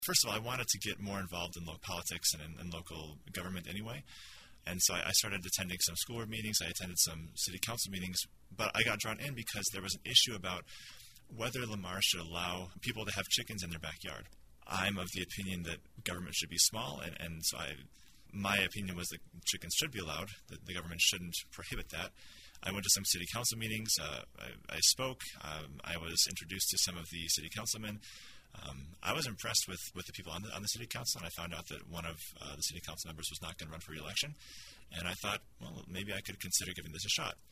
First of all, I wanted to get more involved in local politics and in local government anyway. And so I started attending some school board meetings. I attended some city council meetings. But I got drawn in because there was an issue about whether Lamar should allow people to have chickens in their backyard. I'm of the opinion that government should be small, and so my opinion was that chickens should be allowed, that the government shouldn't prohibit that. I went to some city council meetings. I spoke. I was introduced to some of the city councilmen. I was impressed with the people on the city council, and I found out that one of the city council members was not going to run for re-election. And I thought, well, maybe I could consider giving this a shot.